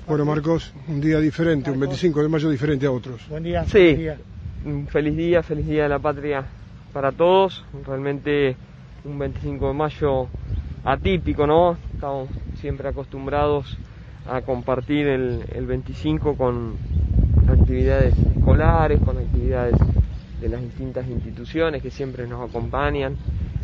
Bueno, Marcos, un día diferente, un 25 de mayo diferente a otros. Buen día. Sí, Buen día. un feliz día de la patria para todos. Realmente un 25 de mayo atípico, ¿no? Estamos siempre acostumbrados a compartir el 25 con actividades escolares, con actividades de las distintas instituciones que siempre nos acompañan.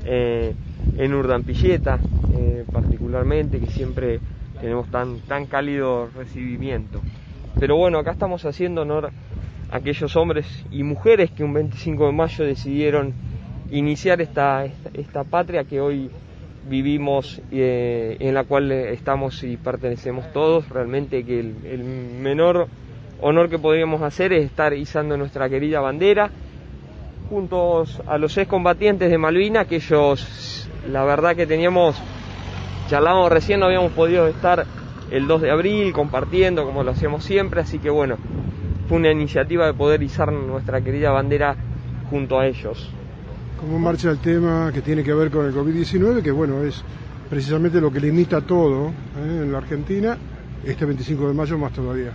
En Urdampilleta, particularmente, que siempre tenemos tan cálido recibimiento. Pero bueno, acá estamos haciendo honor a aquellos hombres y mujeres que un 25 de mayo decidieron iniciar esta patria que hoy vivimos, en la cual estamos y pertenecemos todos. Realmente que el menor honor que podríamos hacer es estar izando nuestra querida bandera juntos a los excombatientes de Malvinas, que ellos, la verdad que charlábamos recién, no habíamos podido estar el 2 de abril compartiendo como lo hacíamos siempre, así que bueno, fue una iniciativa de poder izar nuestra querida bandera junto a ellos. ¿Cómo marcha el tema que tiene que ver con el COVID-19? Que bueno, es precisamente lo que limita todo en la Argentina, este 25 de mayo más todavía.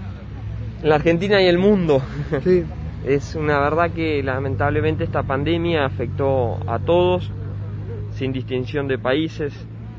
En la Argentina y el mundo. Sí. Es una verdad que lamentablemente esta pandemia afectó a todos, sin distinción de países.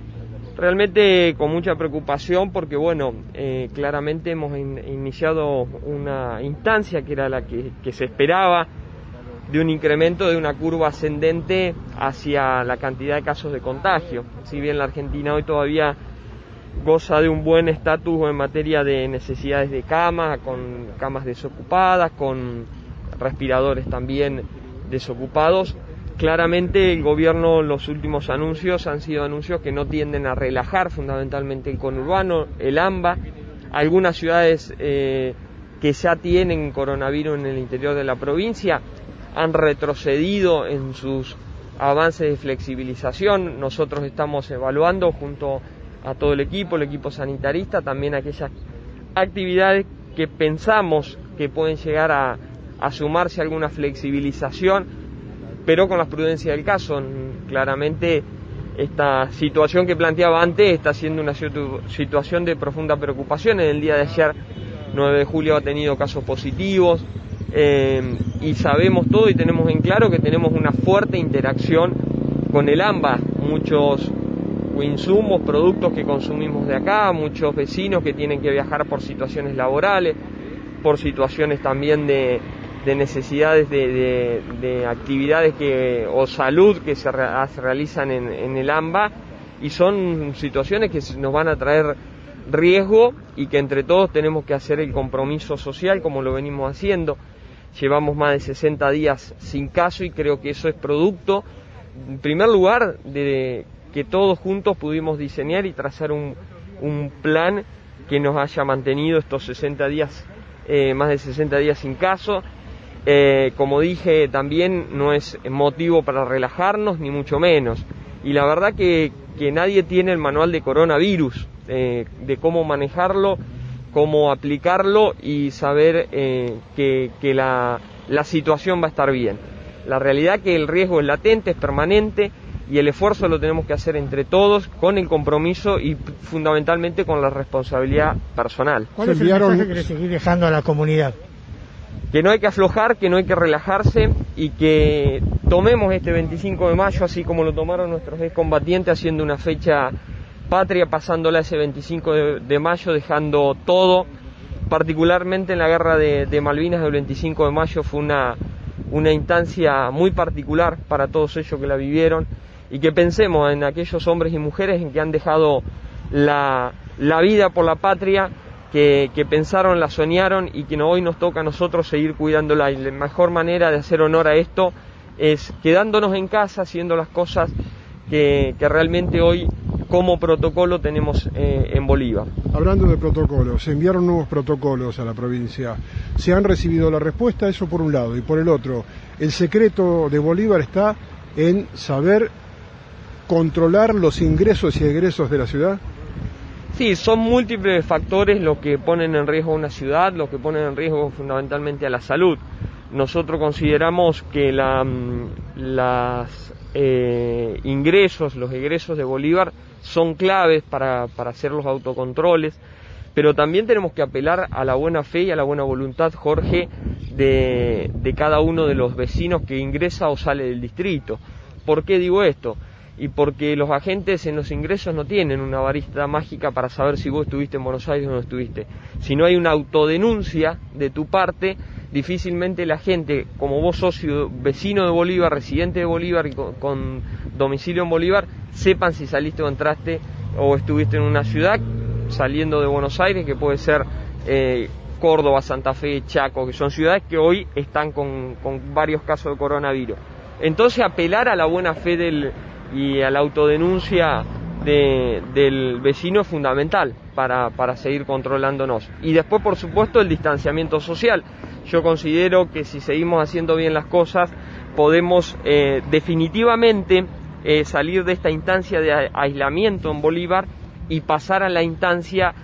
Realmente con mucha preocupación porque bueno, claramente hemos iniciado una instancia que era la que se esperaba, de un incremento de una curva ascendente hacia la cantidad de casos de contagio. Si bien la Argentina hoy todavía goza de un buen estatus en materia de necesidades de camas, con camas desocupadas, con respiradores también desocupados, claramente el gobierno, los últimos anuncios han sido anuncios que no tienden a relajar, fundamentalmente el conurbano, el AMBA, algunas ciudades que ya tienen coronavirus en el interior de la provincia han retrocedido en sus avances de flexibilización. Nosotros estamos evaluando junto a todo el equipo sanitarista, también aquellas actividades que pensamos que pueden llegar a sumarse a alguna flexibilización, pero con la prudencia del caso. Claramente esta situación que planteaba antes está siendo una situación de profunda preocupación. En el día de ayer, 9 de julio, ha tenido casos positivos, y sabemos todo y tenemos en claro que tenemos una fuerte interacción con el AMBA, muchos insumos, productos que consumimos de acá, muchos vecinos que tienen que viajar por situaciones laborales, por situaciones también de necesidades de actividades o salud que se realizan en el AMBA, y son situaciones que nos van a traer riesgo y que entre todos tenemos que hacer el compromiso social como lo venimos haciendo. Llevamos más de 60 días sin caso y creo que eso es producto, en primer lugar, de que todos juntos pudimos diseñar y trazar un plan que nos haya mantenido estos 60 días, más de 60 días sin caso. Como dije, también no es motivo para relajarnos, ni mucho menos. Y la verdad que nadie tiene el manual de coronavirus, de cómo manejarlo, cómo aplicarlo y saber que la situación va a estar bien. La realidad que el riesgo es latente, es permanente, y el esfuerzo lo tenemos que hacer entre todos, con el compromiso y fundamentalmente con la responsabilidad personal. ¿Cuál es el mensaje que le seguís dejando a la comunidad? Que no hay que aflojar, que no hay que relajarse y que tomemos este 25 de mayo así como lo tomaron nuestros excombatientes, haciendo una fecha patria, pasándola ese 25 de mayo, dejando todo. Particularmente en la guerra de Malvinas del 25 de mayo fue una instancia muy particular para todos ellos que la vivieron, y que pensemos en aquellos hombres y mujeres en que han dejado la vida por la patria, que pensaron, la soñaron y que hoy nos toca a nosotros seguir cuidándola. Y la mejor manera de hacer honor a esto es quedándonos en casa, haciendo las cosas que realmente hoy como protocolo tenemos en Bolívar. Hablando de protocolos, se enviaron nuevos protocolos a la provincia. ¿Se han recibido la respuesta? Eso por un lado. Y por el otro, el secreto de Bolívar está en saber controlar los ingresos y egresos de la ciudad. Sí, son múltiples factores los que ponen en riesgo a una ciudad, los que ponen en riesgo fundamentalmente a la salud. Nosotros consideramos que los egresos de Bolívar son claves para hacer los autocontroles. pero también tenemos que apelar a la buena fe y a la buena voluntad, Jorge, de cada uno de los vecinos que ingresa o sale del distrito. ¿Por qué digo esto? Y porque los agentes en los ingresos no tienen una varita mágica para saber si vos estuviste en Buenos Aires o no estuviste. Si no hay una autodenuncia de tu parte, difícilmente la gente, como vos sos vecino de Bolívar, residente de Bolívar y con domicilio en Bolívar, sepan si saliste o entraste o estuviste en una ciudad saliendo de Buenos Aires, que puede ser Córdoba, Santa Fe, Chaco, que son ciudades que hoy están con varios casos de coronavirus. Entonces apelar a la buena fe y a la autodenuncia del vecino es fundamental para seguir controlándonos. Y después, por supuesto, el distanciamiento social. Yo considero que si seguimos haciendo bien las cosas, podemos definitivamente salir de esta instancia de aislamiento en Bolívar y pasar a la instancia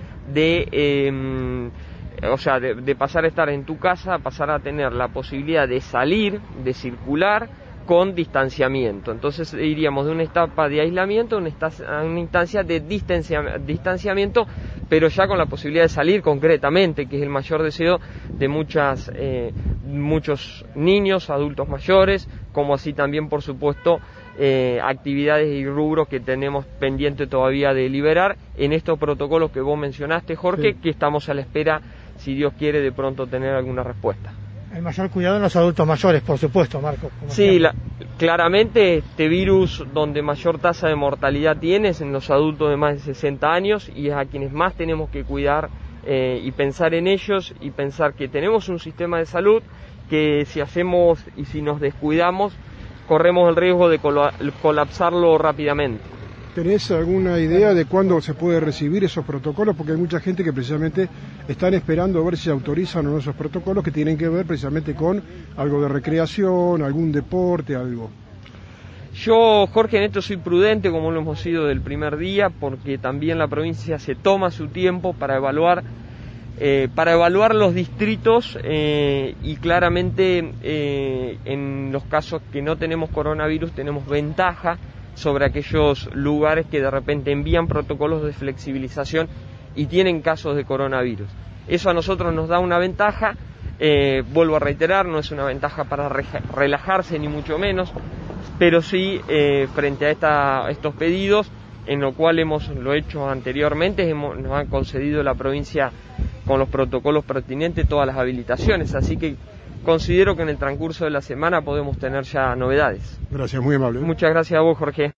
de pasar a estar en tu casa, pasar a tener la posibilidad de salir, de circular, con distanciamiento. Entonces iríamos de una etapa de aislamiento a una instancia de distanciamiento, pero ya con la posibilidad de salir concretamente, que es el mayor deseo de muchos niños, adultos mayores, como así también, por supuesto, actividades y rubros que tenemos pendiente todavía de liberar en estos protocolos que vos mencionaste, Jorge, sí, que estamos a la espera, si Dios quiere, de pronto tener alguna respuesta. El mayor cuidado en los adultos mayores, por supuesto, Marco. Sí, claramente este virus donde mayor tasa de mortalidad tiene es en los adultos de más de 60 años y es a quienes más tenemos que cuidar y pensar en ellos y pensar que tenemos un sistema de salud que si hacemos y si nos descuidamos corremos el riesgo de colapsarlo rápidamente. ¿Tenés alguna idea de cuándo se puede recibir esos protocolos? Porque hay mucha gente que precisamente están esperando a ver si se autorizan o no esos protocolos que tienen que ver precisamente con algo de recreación, algún deporte, algo. Yo, Jorge, en esto soy prudente, como lo hemos sido del primer día, porque también la provincia se toma su tiempo para evaluar los distritos y claramente en los casos que no tenemos coronavirus tenemos ventaja sobre aquellos lugares que de repente envían protocolos de flexibilización y tienen casos de coronavirus. Eso a nosotros nos da una ventaja, vuelvo a reiterar, no es una ventaja para relajarse ni mucho menos, pero sí frente a estos pedidos, en lo cual lo hecho anteriormente, nos han concedido la provincia con los protocolos pertinentes todas las habilitaciones, así que considero que en el transcurso de la semana podemos tener ya novedades. Gracias, muy amable. Muchas gracias a vos, Jorge.